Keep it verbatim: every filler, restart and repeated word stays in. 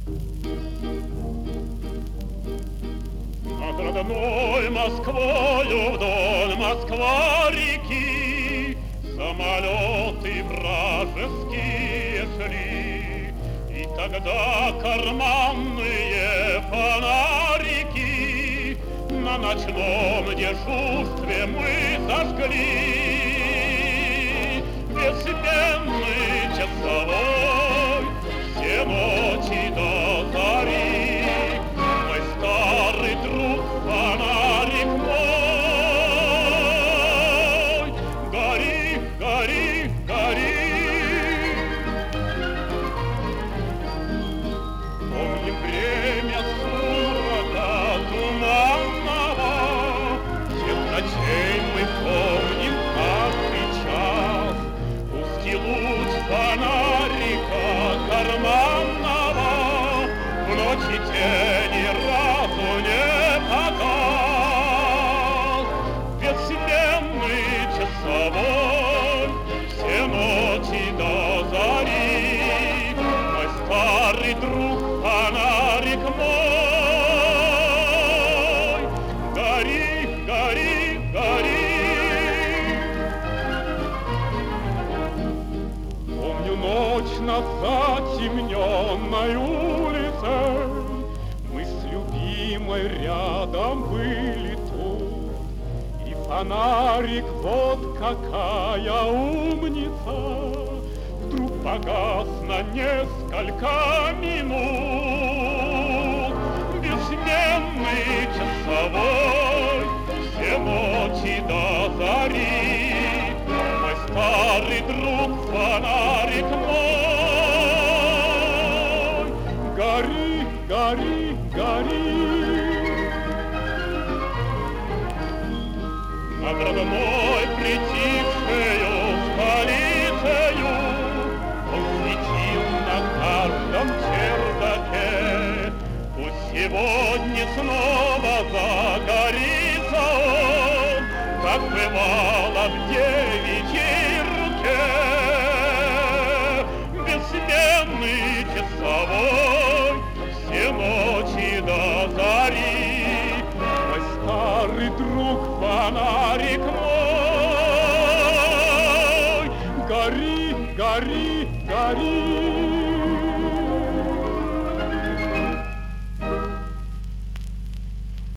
Над родной Москвою вдоль Москва-реки самолеты вражеские шли, и тогда карманные фонарики на ночном дежурстве мы зажгли. Бессменный часовой все ночи до зари, мой старый друг, фонарик мой, гори, гори, гори. Помним время сумрака туманного, всех ночей мы помним каждый час. Узкий луч фонарика карманного в ночи тени разу не погас. Бессменный часовой все ночи до зари, мой старый друг, фонарик мой, гори, гори, гори. Помню ночь на затемненной улице, мы с любимой рядом были тут, и фонарик, вот какая умница, вдруг погас на несколько минут. Бессменный часовой все ночи до зари, мой старый друг, фонарик мой, гори, гори, гори. Над родной притихшею столицею он светил на каждом чердаке. Пусть сегодня снова загорится он, как бывало в девичьей руке. Бессменный часовой все ночи до зари, мой старый друг, фонарик мой, гори, гори, гори.